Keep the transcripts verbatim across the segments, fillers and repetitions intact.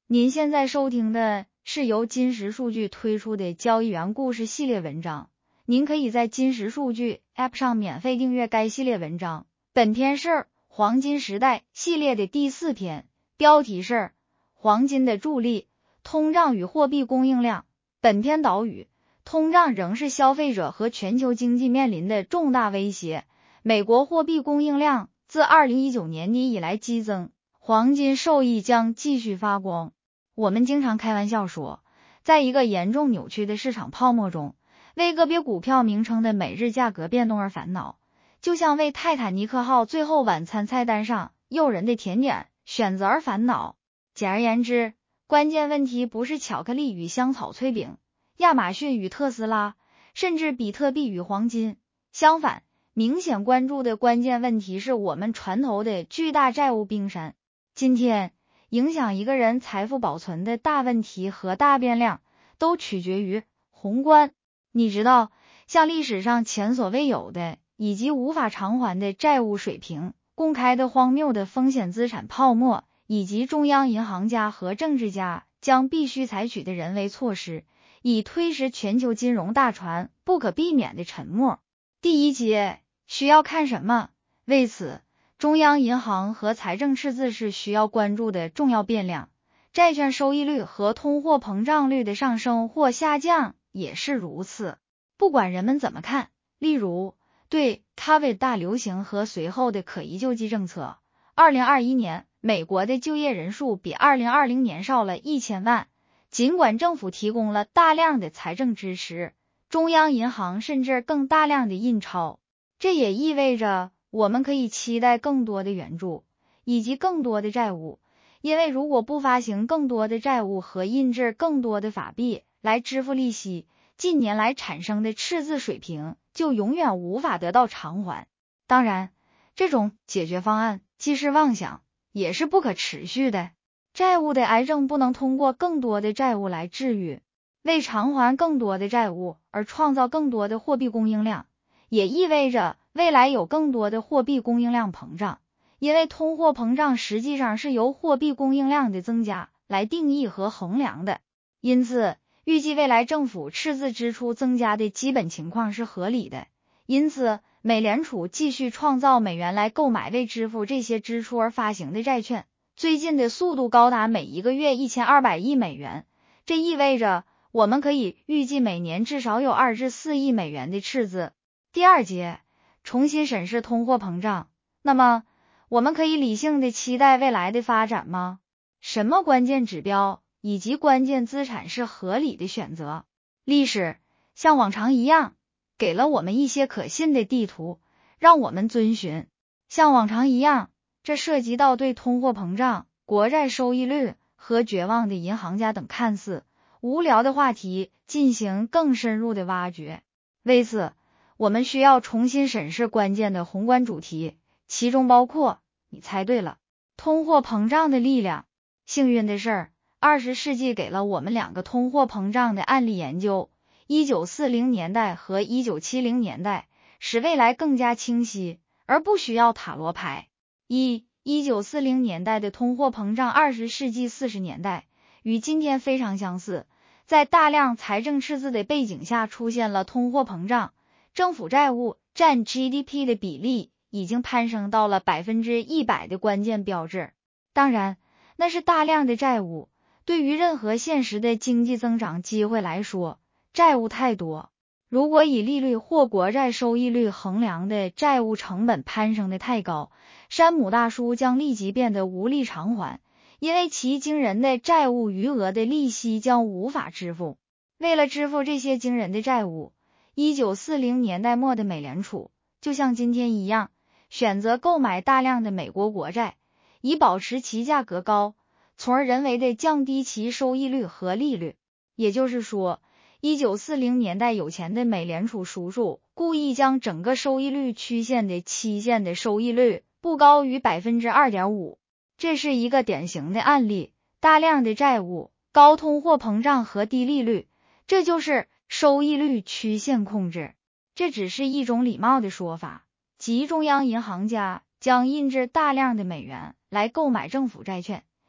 您现在收听的是由金石数据推出的交易员故事系列文章，您可以在金石数据 App 上免费订阅该系列文章。本篇是黄金时代系列的第四篇，标题是黄金的助力，通胀与货币供应量。本篇导语：通胀仍是消费者和全球经济面临的重大威胁。美国货币供应量自二零一九年底以来激增，黄金受益将继续发光。我们经常开玩笑说，在一个严重扭曲的市场泡沫中，为个别股票名称的每日价格变动而烦恼，就像为泰坦尼克号最后晚餐菜单上诱人的甜点选择而烦恼。简而言之，关键问题不是巧克力与香草脆饼，亚马逊与特斯拉，甚至比特币与黄金。相反，明显关注的关键问题是我们船头的巨大债务冰山。今天，影响一个人财富保存的大问题和大变量，都取决于宏观。你知道，像历史上前所未有的以及无法偿还的债务水平、公开的荒谬的风险资产泡沫，以及中央银行家和政治家将必须采取的人为措施，以推迟全球金融大船不可避免的沉没。第一节需要看什么？为此，中央银行和财政赤字是需要关注的重要变量，债券收益率和通货膨胀率的上升或下降也是如此。不管人们怎么看，例如对 COVID 大流行和随后的可疑救济政策，二零二一年美国的就业人数比二零二零年少了一千万，尽管政府提供了大量的财政支持，中央银行甚至更大量的印钞，这也意味着我们可以期待更多的援助以及更多的债务，因为如果不发行更多的债务和印制更多的法币来支付利息，近年来产生的赤字水平就永远无法得到偿还。当然，这种解决方案既是妄想，也是不可持续的。债务的癌症不能通过更多的债务来治愈。为偿还更多的债务而创造更多的货币供应量，也意味着未来有更多的货币供应量膨胀，因为通货膨胀实际上是由货币供应量的增加来定义和衡量的。因此，预计未来政府赤字支出增加的基本情况是合理的。因此，美联储继续创造美元来购买为支付这些支出而发行的债券，最近的速度高达每一个月一千二百亿美元。这意味着我们可以预计每年至少有二至四亿美元的赤字。第二节，重新审视通货膨胀。那么，我们可以理性的期待未来的发展吗？什么关键指标以及关键资产是合理的选择？历史像往常一样，给了我们一些可信的地图，让我们遵循。像往常一样，这涉及到对通货膨胀、国债收益率和绝望的银行家等看似无聊的话题进行更深入的挖掘。为此，我们需要重新审视关键的宏观主题，其中包括，你猜对了，通货膨胀的力量。幸运的是，二十世纪给了我们两个通货膨胀的案例研究，一九四零年代和一九七零年代，使未来更加清晰，而不需要塔罗牌。一、一九四零年代的通货膨胀，二十世纪四十年代与今天非常相似，在大量财政赤字的背景下出现了通货膨胀，政府债务占 G D P 的比例已经攀升到了百分之一百的关键标志。当然，那是大量的债务，对于任何现实的经济增长机会来说，债务太多。如果以利率或国债收益率衡量的债务成本攀升的太高，山姆大叔将立即变得无力偿还，因为其惊人的债务余额的利息将无法支付。为了支付这些惊人的债务，一九四零年代末的美联储就像今天一样，选择购买大量的美国国债，以保持其价格高，从而人为的降低其收益率和利率。也就是说，一九四零年代有钱的美联储叔叔故意将整个收益率曲线的期限的收益率不高于 百分之二点五。 这是一个典型的案例，大量的债务、高通货膨胀和低利率，这就是收益率曲线控制。这只是一种礼貌的说法，即中央银行家将印制大量的美元来购买政府债券，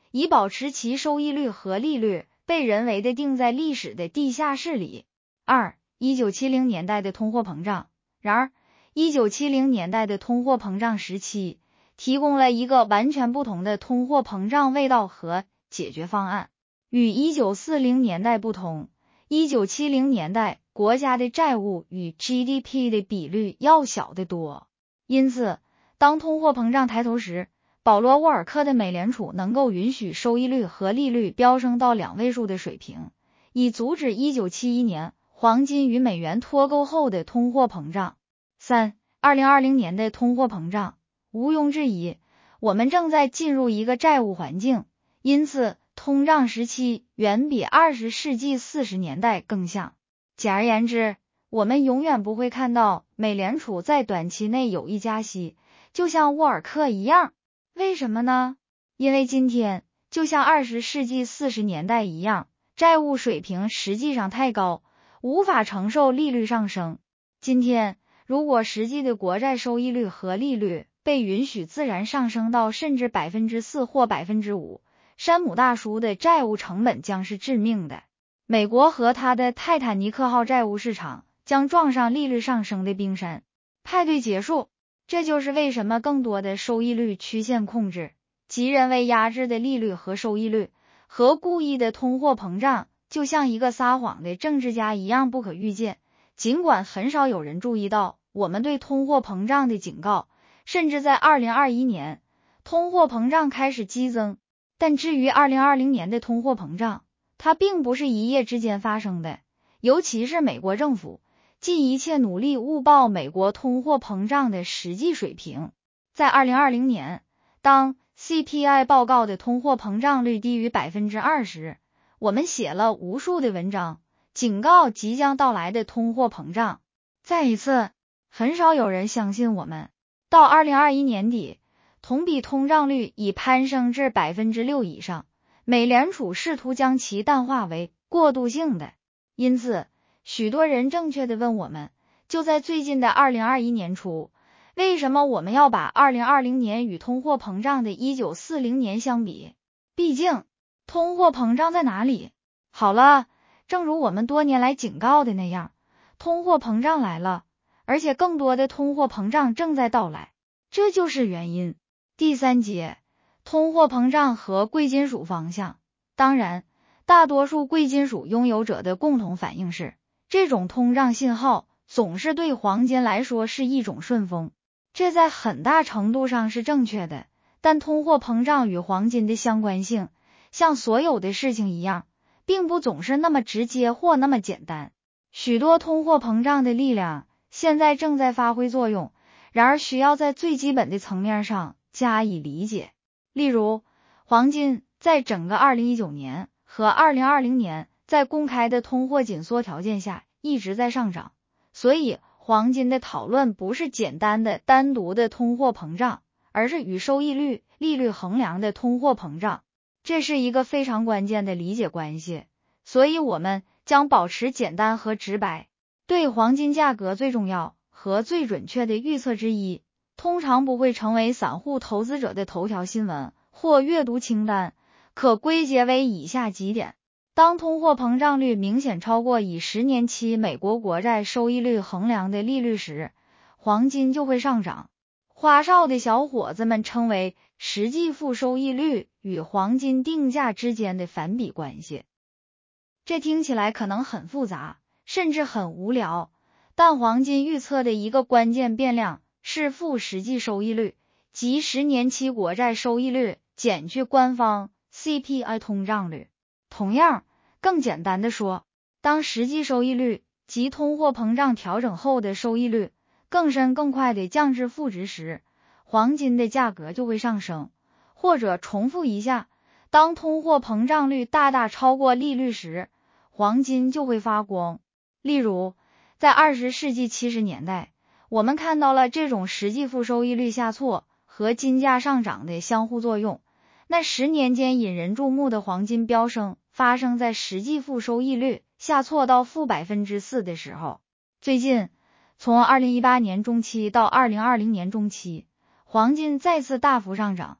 以保持其收益率和利率被人为的定在历史的地下室里。二、一九七零年代的通货膨胀。然而，一九七零年代的通货膨胀时期提供了一个完全不同的通货膨胀味道和解决方案。与一九四零年代不同，一九七零年代国家的债务与 G D P 的比率要小得多。因此，当通货膨胀抬头时，保罗·沃尔克的美联储能够允许收益率和利率飙升到两位数的水平，以阻止一九七一年黄金与美元脱钩后的通货膨胀。三、二零二零年的通货膨胀。毋庸置疑，我们正在进入一个债务环境，因此通胀时期远比二十世纪四十年代更像。简而言之，我们永远不会看到美联储在短期内有意加息，就像沃尔克一样。为什么呢？因为今天就像二十世纪四十年代一样，债务水平实际上太高，无法承受利率上升。今天，如果实际的国债收益率和利率被允许自然上升到甚至 百分之四 或 百分之五， 山姆大叔的债务成本将是致命的。美国和他的泰坦尼克号债务市场将撞上利率上升的冰山。派对结束，这就是为什么更多的收益率曲线控制，即人为压制的利率和收益率，和故意的通货膨胀，就像一个撒谎的政治家一样不可预见。尽管很少有人注意到我们对通货膨胀的警告，甚至在二零二一年，通货膨胀开始激增。但至于二零二零年的通货膨胀，它并不是一夜之间发生的，尤其是美国政府尽一切努力误报美国通货膨胀的实际水平。在二零二零年，当 C P I 报告的通货膨胀率低于 百分之二 时，我们写了无数的文章，警告即将到来的通货膨胀。再一次，很少有人相信我们。到二零二一年底，同比通胀率已攀升至 百分之六 以上，美联储试图将其淡化为过渡性的。因此，许多人正确地问我们，就在最近的二零二一年初，为什么我们要把二零二零年与通货膨胀的一九四零年相比？毕竟，通货膨胀在哪里？好了，正如我们多年来警告的那样，通货膨胀来了，而且更多的通货膨胀正在到来，这就是原因。第三节，通货膨胀和贵金属方向。当然，大多数贵金属拥有者的共同反应是，这种通胀信号总是对黄金来说是一种顺风，这在很大程度上是正确的。但通货膨胀与黄金的相关性，像所有的事情一样，并不总是那么直接或那么简单。许多通货膨胀的力量现在正在发挥作用，然而需要在最基本的层面上加以理解。例如，黄金在整个二零一九年和二零二零年在公开的通货紧缩条件下一直在上涨，所以黄金的讨论不是简单的单独的通货膨胀，而是与收益率、利率衡量的通货膨胀。这是一个非常关键的理解关系，所以我们将保持简单和直白。对黄金价格最重要和最准确的预测之一，通常不会成为散户投资者的头条新闻或阅读清单，可归结为以下几点。当通货膨胀率明显超过以十年期美国国债收益率衡量的利率时，黄金就会上涨。花哨的小伙子们称为实际负收益率与黄金定价之间的反比关系。这听起来可能很复杂，甚至很无聊，但黄金预测的一个关键变量是负实际收益率，即十年期国债收益率减去官方 C P I 通胀率。同样，更简单的说，当实际收益率及通货膨胀调整后的收益率更深更快地降至负值时，黄金的价格就会上升。或者重复一下，当通货膨胀率大大超过利率时，黄金就会发光。例如，在二十世纪七十年代，我们看到了这种实际负收益率下挫和金价上涨的相互作用。那十年间引人注目的黄金飙升发生在实际负收益率下挫到负 百分之四 的时候。最近，从二零一八年中期到二零二零年中期，黄金再次大幅上涨，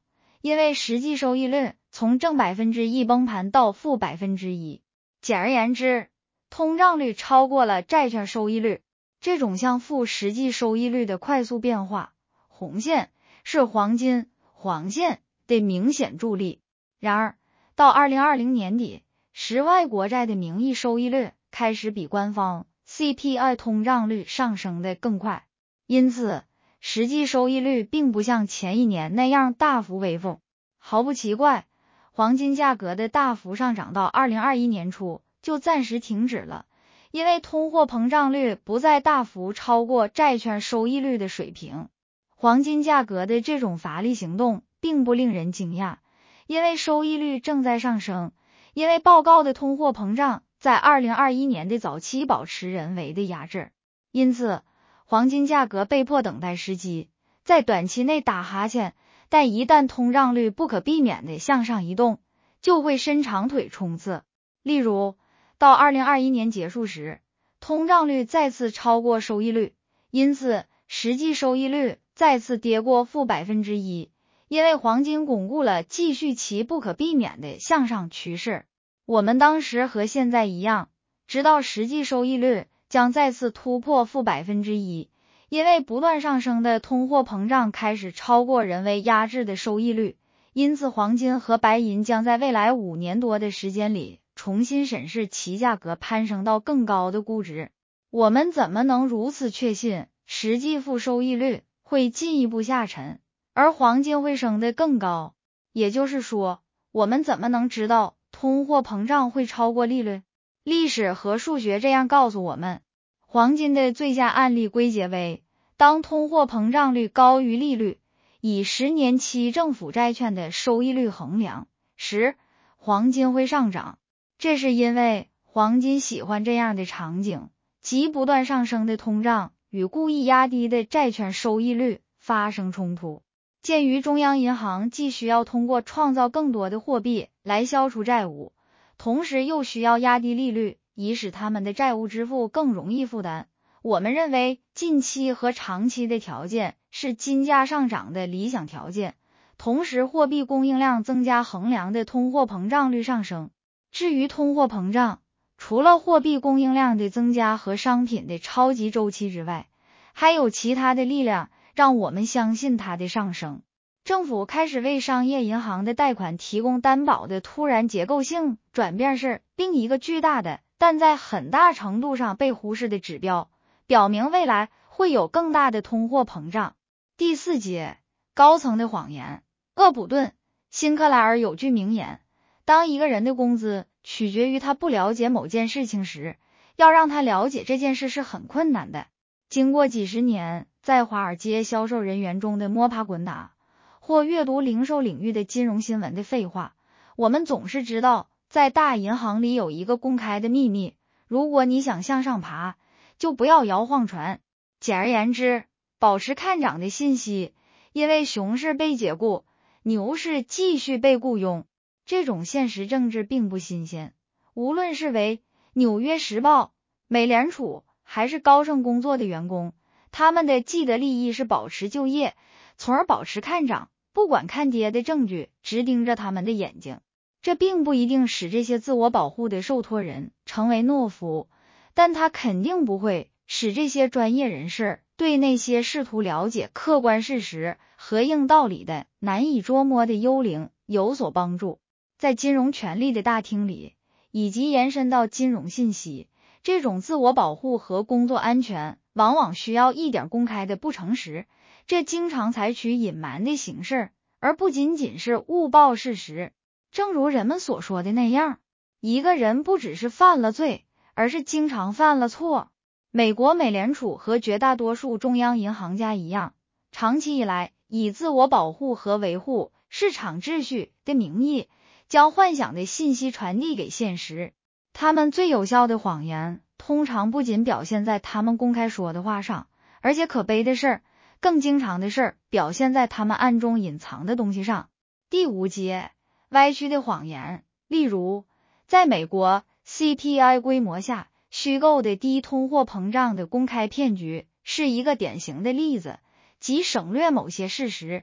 因为实际收益率从正百分之一崩盘到负百分之一。简而言之，通胀率超过了债券收益率。这种向负实际收益率的快速变化，红线是黄金、黄线的明显助力。然而，到二零二零年底，十外国债的名义收益率开始比官方 C P I 通胀率上升的更快，因此实际收益率并不像前一年那样大幅微幅。毫不奇怪，黄金价格的大幅上涨到二零二一年初就暂时停止了，因为通货膨胀率不再大幅超过债券收益率的水平。黄金价格的这种乏力行动并不令人惊讶，因为收益率正在上升，因为报告的通货膨胀在二零二一年的早期保持人为的压制，因此黄金价格被迫等待时机，在短期内打哈欠，但一旦通胀率不可避免的向上移动，就会伸长腿冲刺。例如，到二零二一年结束时，通胀率再次超过收益率，因此实际收益率再次跌过负百分之一，因为黄金巩固了继续其不可避免的向上趋势。我们当时和现在一样，知道实际收益率将再次突破负百分之一，因为不断上升的通货膨胀开始超过人为压制的收益率，因此黄金和白银将在未来五年多的时间里重新审视其价格攀升到更高的估值。我们怎么能如此确信实际负收益率会进一步下沉，而黄金会升得更高？也就是说，我们怎么能知道通货膨胀会超过利率？历史和数学这样告诉我们，黄金的最佳案例归结为，当通货膨胀率高于利率，以十年期政府债券的收益率衡量时，黄金会上涨。这是因为黄金喜欢这样的场景，即不断上升的通胀与故意压低的债券收益率发生冲突。鉴于中央银行既需要通过创造更多的货币来消除债务，同时又需要压低利率，以使他们的债务支付更容易负担，我们认为近期和长期的条件是金价上涨的理想条件，同时货币供应量增加衡量的通货膨胀率上升。至于通货膨胀，除了货币供应量的增加和商品的超级周期之外，还有其他的力量让我们相信它的上升。政府开始为商业银行的贷款提供担保的突然结构性转变是另一个巨大的，但在很大程度上被忽视的指标，表明未来会有更大的通货膨胀。第四节，高层的谎言。厄普顿·辛克莱尔有句名言，当一个人的工资取决于他不了解某件事情时，要让他了解这件事是很困难的。经过几十年在华尔街销售人员中的摸爬滚打，或阅读零售领域的金融新闻的废话，我们总是知道，在大银行里有一个公开的秘密，如果你想向上爬，就不要摇晃船。简而言之，保持看涨的信息，因为熊市被解雇，牛市继续被雇佣。这种现实政治并不新鲜，无论是为纽约时报、美联储还是高盛工作的员工，他们的既得利益是保持就业，从而保持看涨，不管看跌的证据直盯着他们的眼睛。这并不一定使这些自我保护的受托人成为懦夫，但它肯定不会使这些专业人士对那些试图了解客观事实、合应道理的难以捉摸的幽灵有所帮助。在金融权力的大厅里，以及延伸到金融信息，这种自我保护和工作安全往往需要一点公开的不诚实，这经常采取隐瞒的形式，而不仅仅是误报事实。正如人们所说的那样，一个人不只是犯了罪，而是经常犯了错。美国美联储和绝大多数中央银行家一样，长期以来以自我保护和维护市场秩序的名义，将幻想的信息传递给现实。他们最有效的谎言通常不仅表现在他们公开说的话上，而且可悲的是，更经常的是表现在他们暗中隐藏的东西上。第五节，歪曲的谎言。例如，在美国 C P I 规模下，虚构的低通货膨胀的公开骗局是一个典型的例子，即省略某些事实，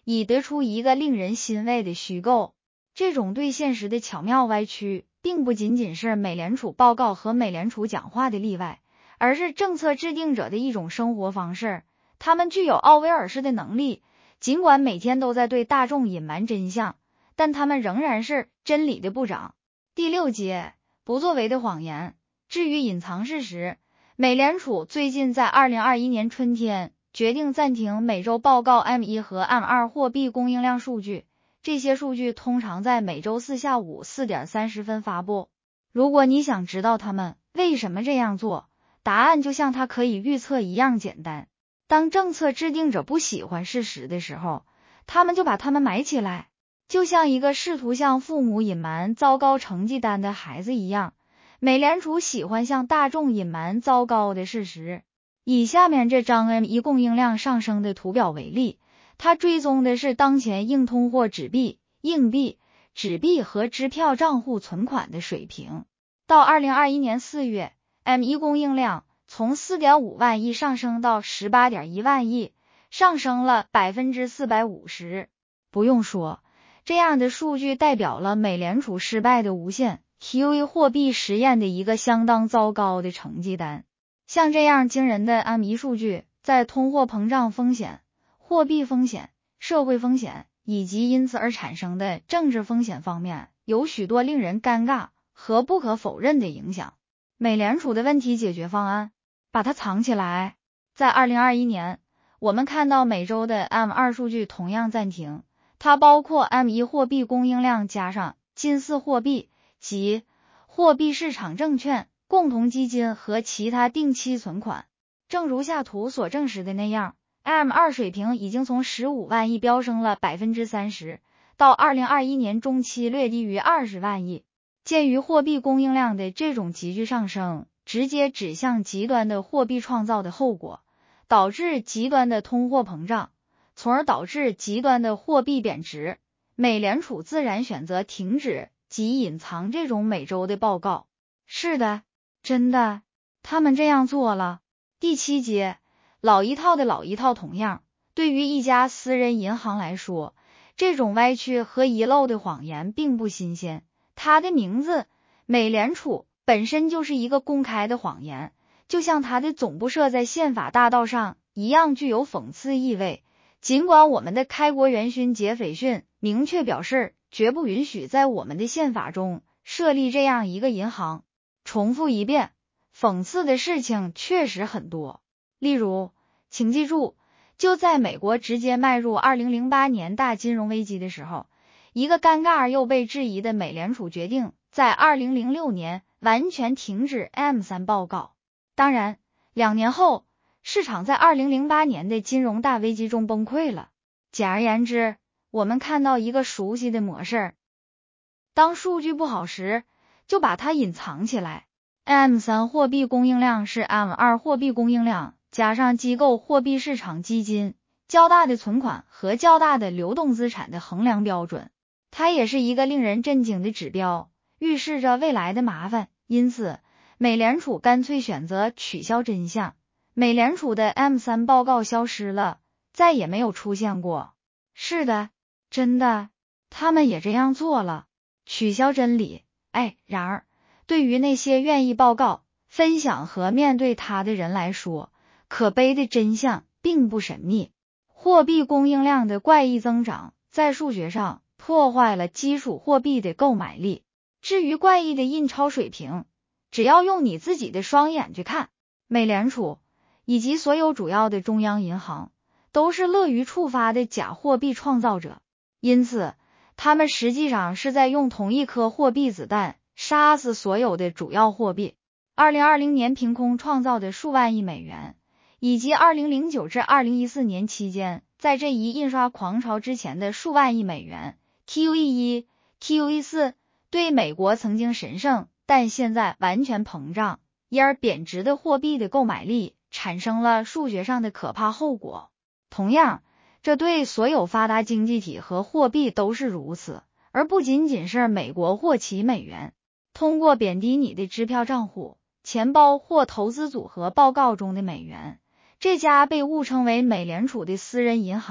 以得出一个令人欣慰的虚构。这种对现实的巧妙歪曲，并不仅仅是美联储报告和美联储讲话的例外，而是政策制定者的一种生活方式。他们具有奥威尔式的能力，尽管每天都在对大众隐瞒真相，但他们仍然是真理的部长。第六节，不作为的谎言。至于隐藏事实，美联储最近在二零二一年春天决定暂停每周报告 M 一 和 M 二 货币供应量数据，这些数据通常在每周四下午四点三十分发布。如果你想知道他们为什么这样做，答案就像它可以预测一样简单。当政策制定者不喜欢事实的时候，他们就把它们埋起来，就像一个试图向父母隐瞒糟糕成绩单的孩子一样。美联储喜欢向大众隐瞒糟糕的事实。以下面这张 M 一 供应量上升的图表为例，它追踪的是当前硬通货纸币、硬币、纸币和支票账户存款的水平。到二零二一年四月， M 一 供应量从 四点五万亿上升到 十八点一万亿，上升了 百分之四百五十。 不用说，这样的数据代表了美联储失败的无限Q E 货币实验的一个相当糟糕的成绩单。像这样惊人的 M 一 数据，在通货膨胀风险、货币风险、社会风险以及因此而产生的政治风险方面，有许多令人尴尬和不可否认的影响。美联储的问题解决方案，把它藏起来。在二零二一年，我们看到每周的 M 二 数据同样暂停，它包括 M 一 货币供应量加上近似货币及货币市场证券、共同基金和其他定期存款。正如下图所证实的那样， M 二 水平已经从十五万亿飙升了 百分之三十， 到二零二一年中期略低于二十万亿。鉴于货币供应量的这种急剧上升，直接指向极端的货币创造的后果，导致极端的通货膨胀，从而导致极端的货币贬值，美联储自然选择停止及隐藏这种每周的报告。是的，真的，他们这样做了。第七节，老一套的老一套。同样，对于一家私人银行来说，这种歪曲和遗漏的谎言并不新鲜。它的名字，美联储，本身就是一个公开的谎言，就像它的总部设在宪法大道上一样，具有讽刺意味。尽管我们的开国元勋杰斐逊明确表示，绝不允许在我们的宪法中设立这样一个银行。重复一遍，讽刺的事情确实很多。例如，请记住，就在美国直接迈入二零零八年大金融危机的时候，一个尴尬而又被质疑的美联储决定在二零零六年完全停止 M 三 报告。当然，两年后，市场在二零零八年的金融大危机中崩溃了。简而言之，我们看到一个熟悉的模式。当数据不好时，就把它隐藏起来。M 三 货币供应量是 M 二 货币供应量加上机构货币市场基金较大的存款和较大的流动资产的衡量标准。它也是一个令人震惊的指标，预示着未来的麻烦。因此，美联储干脆选择取消真相。美联储的 M 三 报告消失了，再也没有出现过。是的，真的，他们也这样做了，取消真理。哎，然而，对于那些愿意报告、分享和面对它的人来说，可悲的真相并不神秘。货币供应量的怪异增长，在数学上破坏了基础货币的购买力。至于怪异的印钞水平，只要用你自己的双眼去看，美联储以及所有主要的中央银行都是乐于触发的假货币创造者。因此，他们实际上是在用同一颗货币子弹杀死所有的主要货币。二零二零年凭空创造的数万亿美元，以及二零零九至二零一四年期间在这一印刷狂潮之前的数万亿美元 Q E 一、Q E 四，对美国曾经神圣但现在完全膨胀因而贬值的货币的购买力产生了数学上的可怕后果。同样，这对所有发达经济体和货币都是如此，而不仅仅是美国或其美元。通过贬低你的支票账户、钱包或投资组合报告中的美元，这家被误称为美联储的私人银行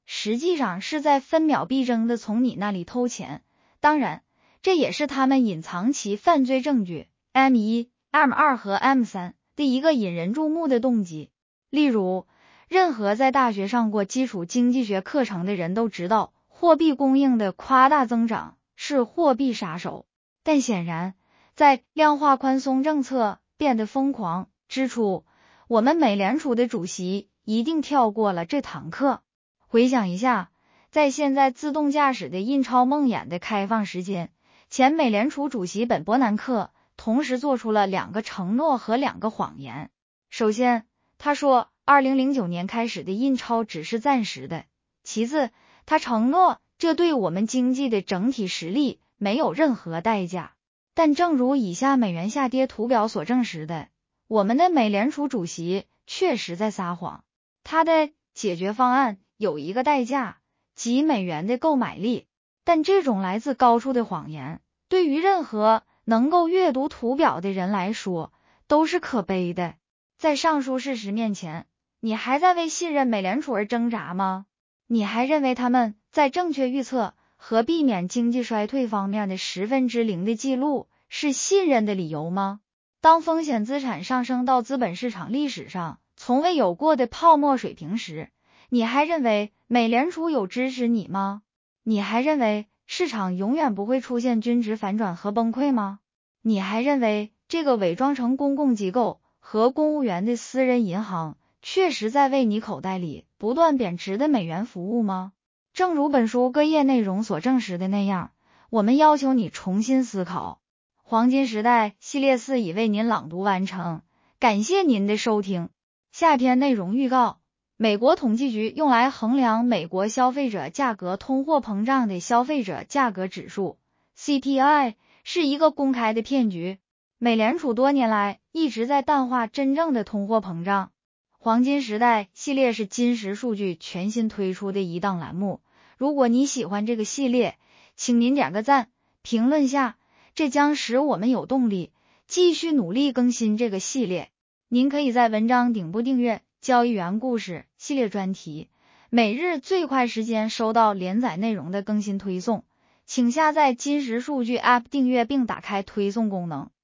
实际上是在分秒必争的从你那里偷钱。当然，这也是他们隐藏其犯罪证据 M 一、M 二 和 M 三 的一个引人注目的动机。例如，任何在大学上过基础经济学课程的人都知道，货币供应的夸大增长是货币杀手。但显然，在量化宽松政策变得疯狂之初，我们美联储的主席一定跳过了这堂课。回想一下，在现在自动驾驶的印钞梦魇的开放时间，前美联储主席本伯南克同时做出了两个承诺和两个谎言。首先，他说二零零九年开始的印钞只是暂时的。其次，他承诺这对我们经济的整体实力没有任何代价。但正如以下美元下跌图表所证实的，我们的美联储主席确实在撒谎。他的解决方案有一个代价，即美元的购买力。但这种来自高处的谎言，对于任何能够阅读图表的人来说，都是可悲的。在上述事实面前，你还在为信任美联储而挣扎吗？你还认为他们在正确预测和避免经济衰退方面的十分之零的记录是信任的理由吗？当风险资产上升到资本市场历史上从未有过的泡沫水平时，你还认为美联储有支持你吗？你还认为市场永远不会出现均值反转和崩溃吗？你还认为这个伪装成公共机构和公务员的私人银行确实在为你口袋里不断贬值的美元服务吗？正如本书各页内容所证实的那样，我们要求你重新思考。黄金时代系列四已为您朗读完成，感谢您的收听。下篇内容预告：美国统计局用来衡量美国消费者价格通货膨胀的消费者价格指数 C P I 是一个公开的骗局。美联储多年来一直在淡化真正的通货膨胀。黄金时代系列是金石数据全新推出的一档栏目，如果你喜欢这个系列，请您点个赞，评论下，这将使我们有动力继续努力更新这个系列。您可以在文章顶部订阅交易员故事系列专题，每日最快时间收到连载内容的更新推送。请下载金石数据 App 订阅并打开推送功能。